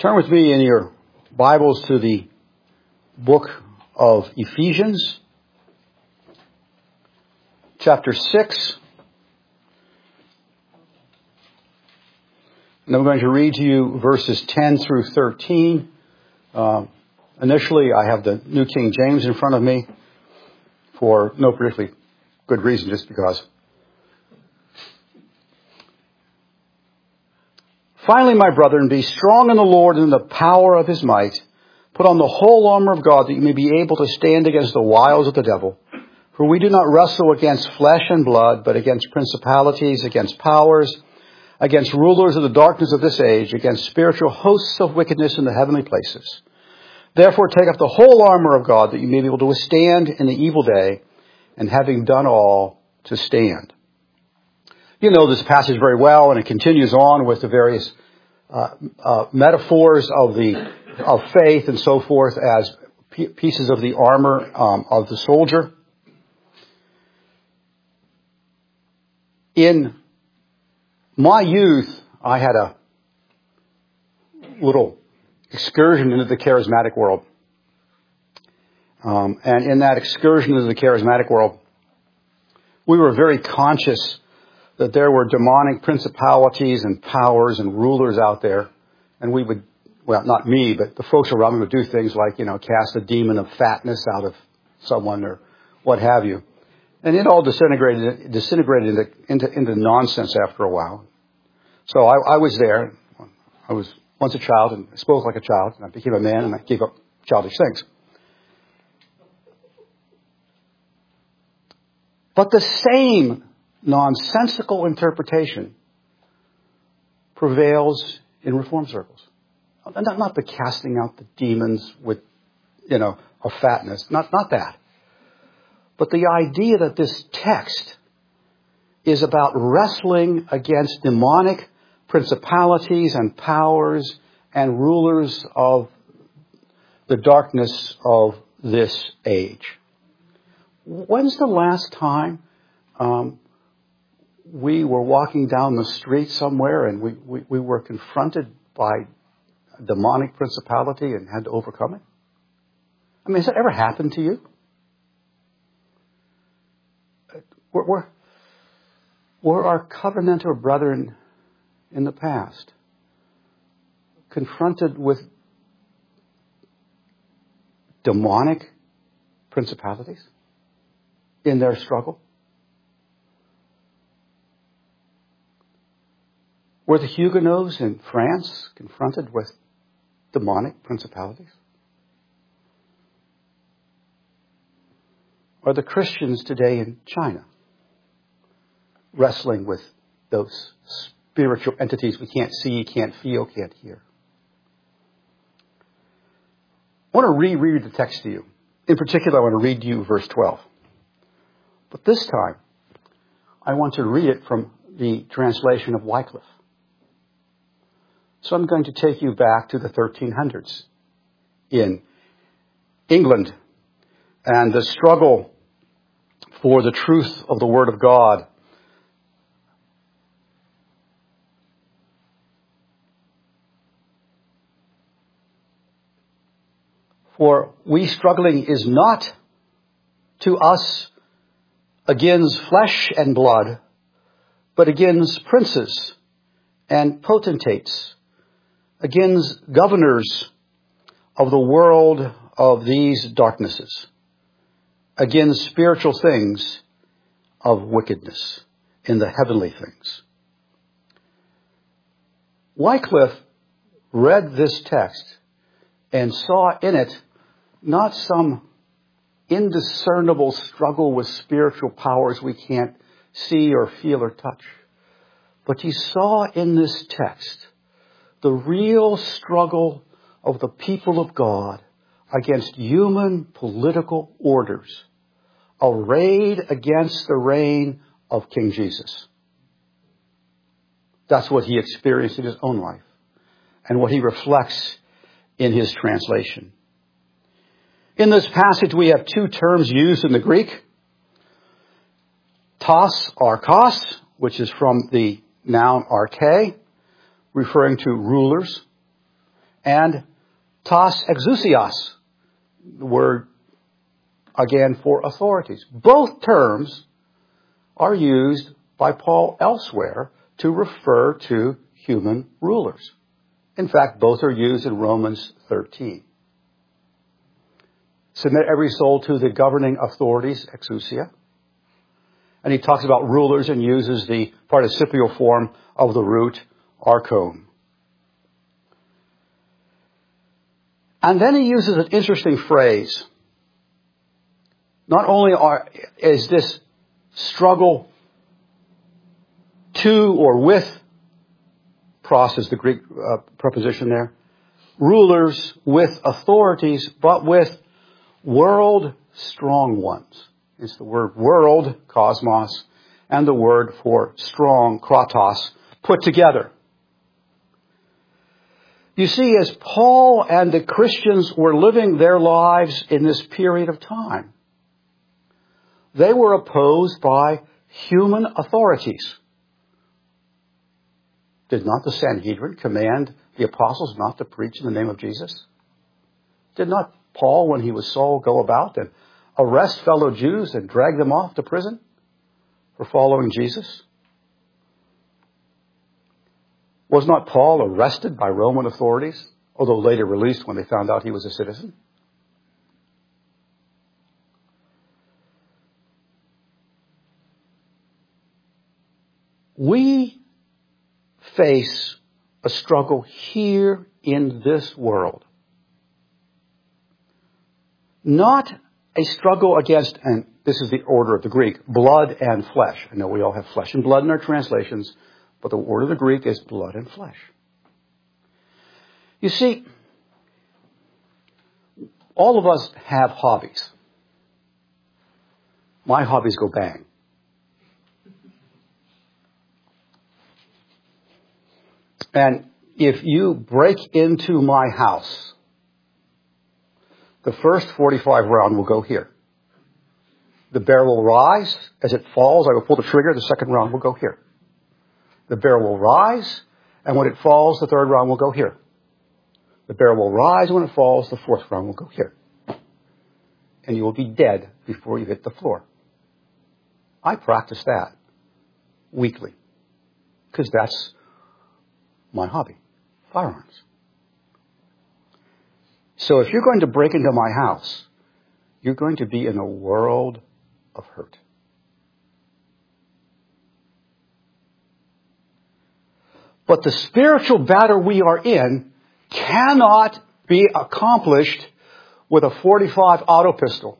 Turn with me in your Bibles to the book of Ephesians, chapter 6. And I'm going to read to you verses 10 through 13. Initially, I have the New King James in front of me for no particularly good reason, just because. Finally, my brethren, be strong in the Lord and in the power of his might. Put on the whole armor of God that you may be able to stand against the wiles of the devil. For we do not wrestle against flesh and blood, but against principalities, against powers, against rulers of the darkness of this age, against spiritual hosts of wickedness in the heavenly places. Therefore take up the whole armor of God that you may be able to withstand in the evil day, and having done all, to stand. You know this passage very well, and it continues on with the various metaphors of faith and so forth as pieces of the armor of the soldier. In my youth, I had a little excursion into the charismatic world. And in that excursion into the charismatic world, we were very conscious that there were demonic principalities and powers and rulers out there. And we would, well, not me, but the folks around me would do things like, cast a demon of fatness out of someone or what have you. And it all disintegrated into nonsense after a while. So I was there. I was once a child and I spoke like a child. And I became a man and I gave up childish things. But the same nonsensical interpretation prevails in Reformed circles. Not the casting out the demons with, a fatness. Not that. But the idea that this text is about wrestling against demonic principalities and powers and rulers of the darkness of this age. When's the last time we were walking down the street somewhere and we were confronted by a demonic principality and had to overcome it? I mean, has that ever happened to you? Were our covenantal brethren in the past confronted with demonic principalities in their struggle? Were the Huguenots in France confronted with demonic principalities? Are the Christians today in China wrestling with those spiritual entities we can't see, can't feel, can't hear? I want to reread the text to you. In particular, I want to read to you verse 12. But this time, I want to read it from the translation of Wycliffe. So I'm going to take you back to the 1300s in England and the struggle for the truth of the Word of God. For we struggling is not to us against flesh and blood, but against princes and potentates, against governors of the world of these darknesses, against spiritual things of wickedness in the heavenly things. Wycliffe read this text and saw in it not some indiscernible struggle with spiritual powers we can't see or feel or touch, but he saw in this text the real struggle of the people of God against human political orders, arrayed against the reign of King Jesus. That's what he experienced in his own life and what he reflects in his translation. In this passage, we have two terms used in the Greek. Tas, archos, which is from the noun arche, referring to rulers, and tas exousias, the word again for authorities. Both terms are used by Paul elsewhere to refer to human rulers. In fact, both are used in Romans 13. Submit every soul to the governing authorities, exousia. And he talks about rulers and uses the participial form of the root archon. And then he uses an interesting phrase. Not only is this struggle to or with, pros is the Greek preposition there, rulers with authorities, but with world strong ones. It's the word world, cosmos, and the word for strong, kratos, put together. You see, as Paul and the Christians were living their lives in this period of time, they were opposed by human authorities. Did not the Sanhedrin command the apostles not to preach in the name of Jesus? Did not Paul, when he was Saul, go about and arrest fellow Jews and drag them off to prison for following Jesus? Was not Paul arrested by Roman authorities, although later released when they found out he was a citizen? We face a struggle here in this world. Not a struggle against, and this is the order of the Greek, blood and flesh. I know we all have flesh and blood in our translations, but the order of the Greek is blood and flesh. You see, all of us have hobbies. My hobbies go bang. And if you break into my house, the first 45 round will go here. The barrel will rise. As it falls, I will pull the trigger. The second round will go here. The barrel will rise, and when it falls, the third round will go here. The barrel will rise. When it falls, the fourth round will go here. And you will be dead before you hit the floor. I practice that weekly because that's my hobby, firearms. So if you're going to break into my house, you're going to be in a world of hurt. But the spiritual battle we are in cannot be accomplished with a .45 auto pistol.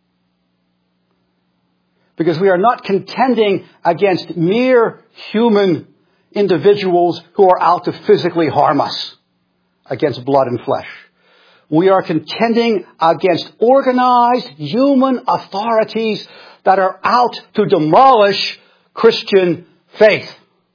Because we are not contending against mere human individuals who are out to physically harm us against blood and flesh. We are contending against organized human authorities that are out to demolish Christian faith.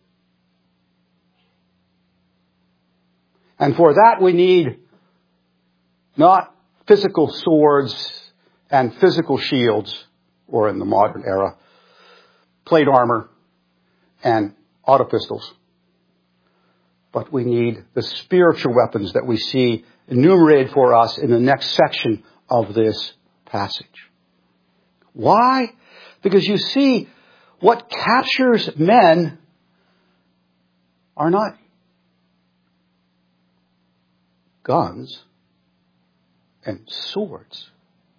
And for that we need not physical swords and physical shields, or in the modern era, plate armor and auto pistols. But we need the spiritual weapons that we see enumerated for us in the next section of this passage. Why? Because you see, what captures men are not guns and swords,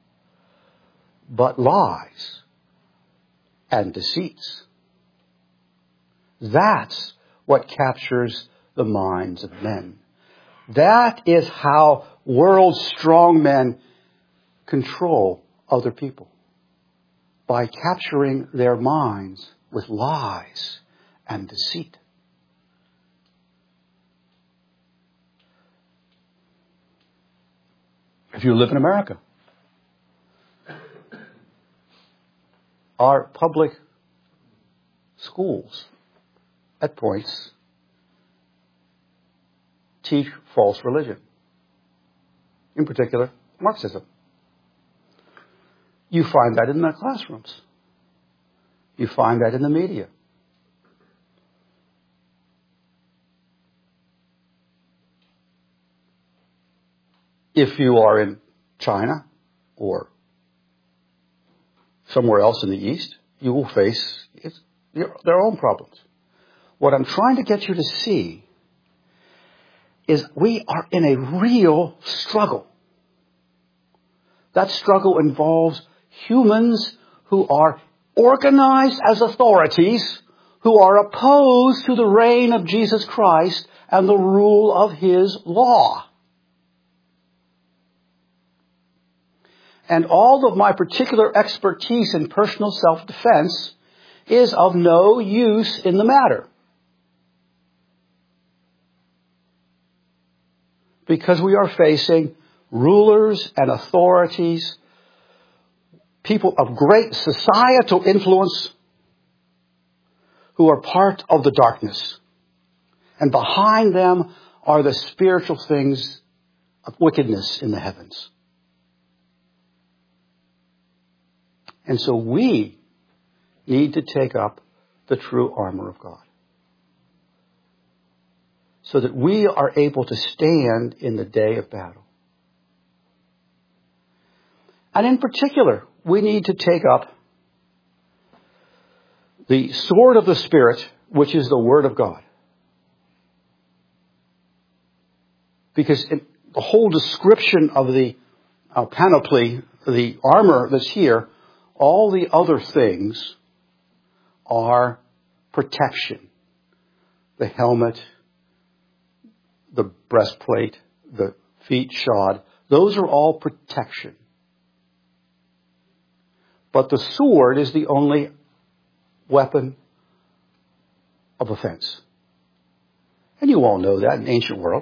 but lies and deceits. That's what captures the minds of men. That is how world strong men control other people. By capturing their minds with lies and deceit. If you live in America, our public schools at points teach false religion. In particular, Marxism. You find that in the classrooms. You find that in the media. If you are in China or somewhere else in the East, you will face their own problems. What I'm trying to get you to see is we are in a real struggle. That struggle involves humans who are organized as authorities, who are opposed to the reign of Jesus Christ and the rule of His law. And all of my particular expertise in personal self-defense is of no use in the matter. Because we are facing rulers and authorities, people of great societal influence who are part of the darkness. And behind them are the spiritual things of wickedness in the heavens. And so we need to take up the true armor of God, so that we are able to stand in the day of battle. And in particular, we need to take up the sword of the Spirit, which is the Word of God. Because in the whole description of the panoply, the armor that's here, all the other things are protection. The helmet, the breastplate, the feet shod, those are all protection. But the sword is the only weapon of offense. And you all know that in the ancient world.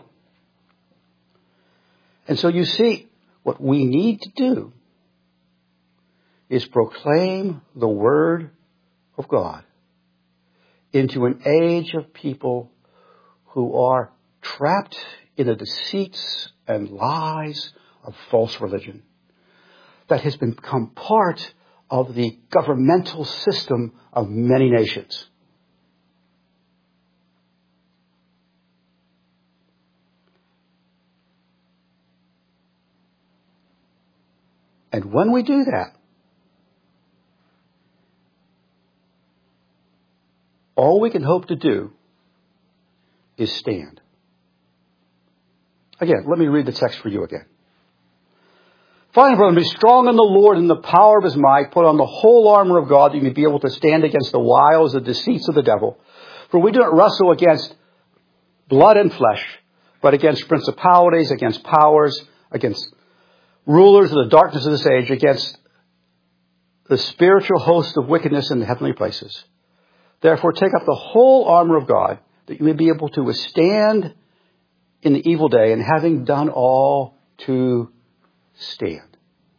And so you see, what we need to do is proclaim the Word of God into an age of people who are trapped in the deceits and lies of false religion that has become part of the governmental system of many nations. And when we do that, all we can hope to do is stand. Again, let me read the text for you again. Finally, brethren, be strong in the Lord and the power of His might. Put on the whole armor of God that you may be able to stand against the wiles, the deceits of the devil. For we do not wrestle against blood and flesh, but against principalities, against powers, against rulers of the darkness of this age, against the spiritual host of wickedness in the heavenly places. Therefore, take up the whole armor of God, that you may be able to withstand in the evil day, and having done all, to stand.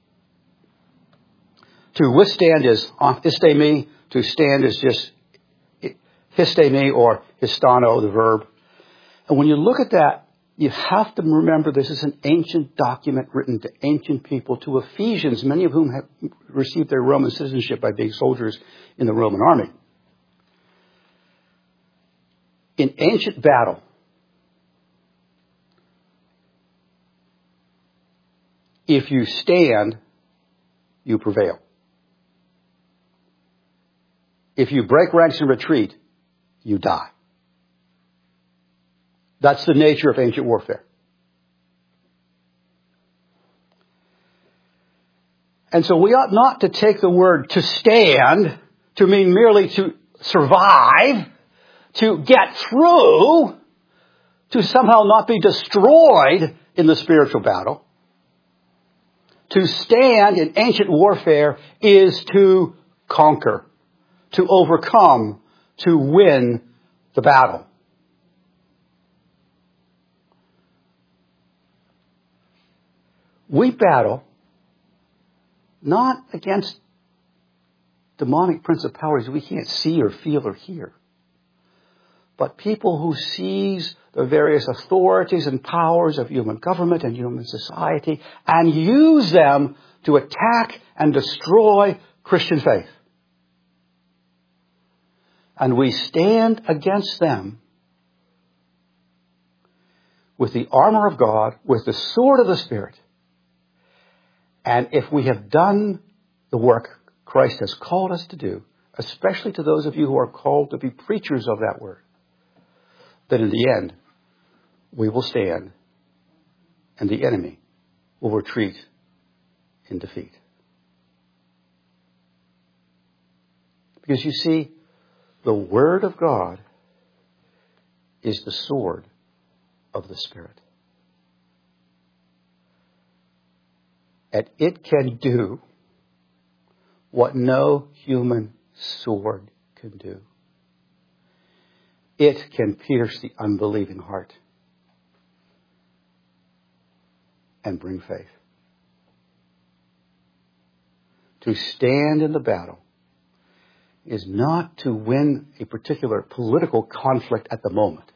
To withstand is histemi. To stand is just histemi or histano, the verb. And when you look at that, you have to remember this is an ancient document written to ancient people, to Ephesians, many of whom have received their Roman citizenship by being soldiers in the Roman army. In ancient battle, if you stand, you prevail. If you break ranks and retreat, you die. That's the nature of ancient warfare. And so we ought not to take the word to stand to mean merely to survive, to get through, to somehow not be destroyed in the spiritual battle. To stand in ancient warfare is to conquer, to overcome, to win the battle. We battle not against demonic principalities we can't see or feel or hear, but people who seize the various authorities and powers of human government and human society and use them to attack and destroy Christian faith. And we stand against them with the armor of God, with the sword of the Spirit, And if we have done the work Christ has called us to do, especially to those of you who are called to be preachers of that word, then in the end, we will stand and the enemy will retreat in defeat. Because you see, the Word of God is the sword of the Spirit. And it can do what no human sword can do. It can pierce the unbelieving heart and bring faith. To stand in the battle is not to win a particular political conflict at the moment.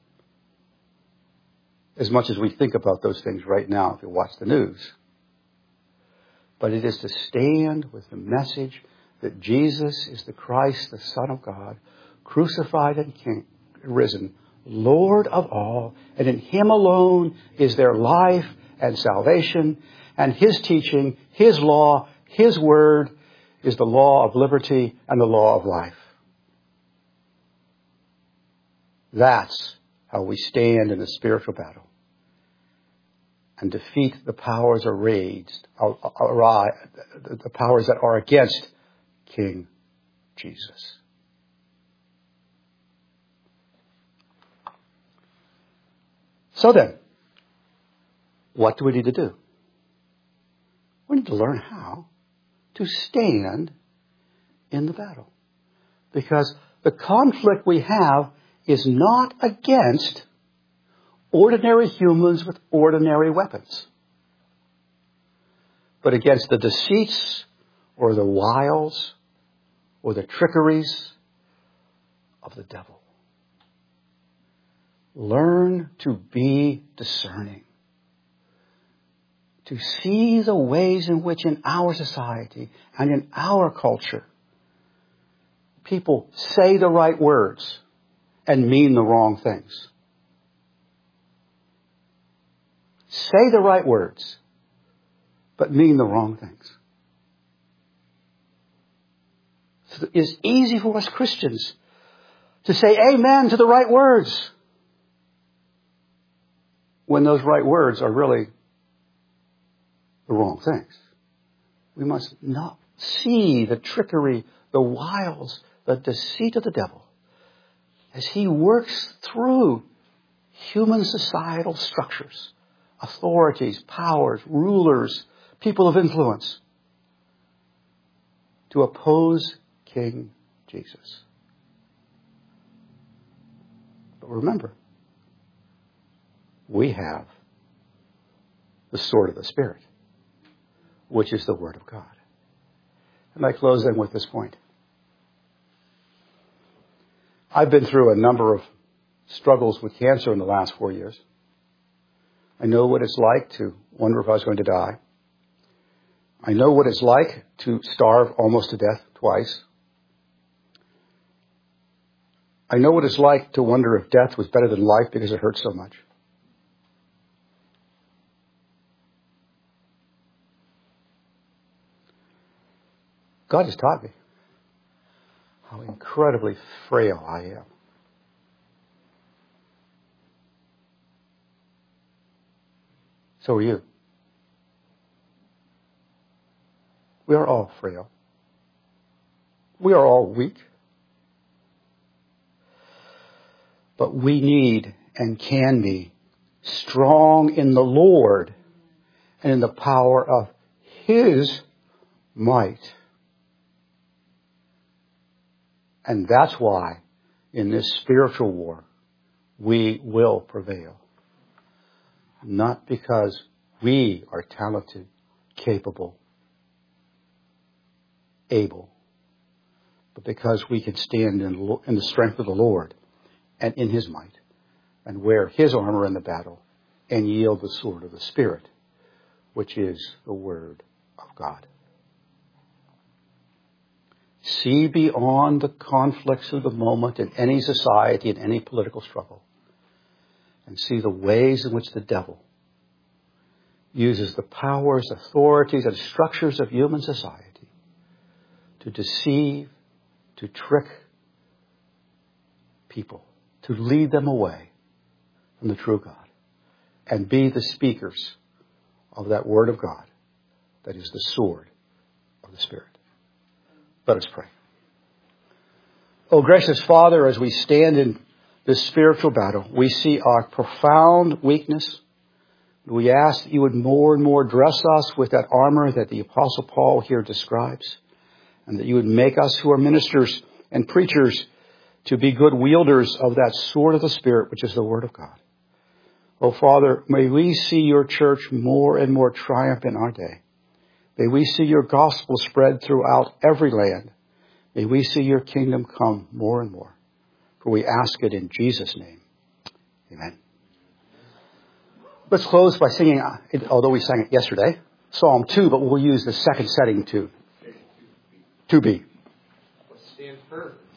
As much as we think about those things right now if you watch the news. But it is to stand with the message that Jesus is the Christ, the Son of God, crucified and risen, Lord of all, and in Him alone is their life and salvation, and His teaching, His law, His word is the law of liberty and the law of life. That's how we stand in the spiritual battle and defeat the powers the powers that are against King Jesus. So then, what do we need to do? We need to learn how to stand in the battle. Because the conflict we have is not against ordinary humans with ordinary weapons, but against the deceits or the wiles or the trickeries of the devil. Learn to be discerning. To see the ways in which in our society and in our culture people say the right words and mean the wrong things. Say the right words, but mean the wrong things. So it's easy for us Christians to say amen to the right words when those right words are really the wrong things. We must not see the trickery, the wiles, the deceit of the devil as he works through human societal structures, authorities, powers, rulers, people of influence to oppose King Jesus. But remember, we have the sword of the Spirit, which is the Word of God. And I close then with this point. I've been through a number of struggles with cancer in the last 4 years. I know what it's like to wonder if I was going to die. I know what it's like to starve almost to death twice. I know what it's like to wonder if death was better than life because it hurts so much. God has taught me how incredibly frail I am. So are you. We are all frail. We are all weak. But we need and can be strong in the Lord and in the power of His might. And that's why in this spiritual war we will prevail. Not because we are talented, capable, able, but because we can stand in the strength of the Lord and in His might and wear His armor in the battle and yield the sword of the Spirit, which is the Word of God. See beyond the conflicts of the moment in any society, in any political struggle, and see the ways in which the devil uses the powers, authorities, and structures of human society to deceive, to trick people, to lead them away from the true God, and be the speakers of that Word of God that is the sword of the Spirit. Let us pray. Oh, gracious Father, as we stand in this spiritual battle, we see our profound weakness. We ask that you would more and more dress us with that armor that the Apostle Paul here describes, and that you would make us who are ministers and preachers to be good wielders of that sword of the Spirit, which is the Word of God. Oh, Father, may we see your church more and more triumph in our day. May we see your gospel spread throughout every land. May we see your kingdom come more and more. For we ask it in Jesus' name. Amen. Let's close by singing, although we sang it yesterday, Psalm 2, but we'll use the second setting tune. 2B. What stands first?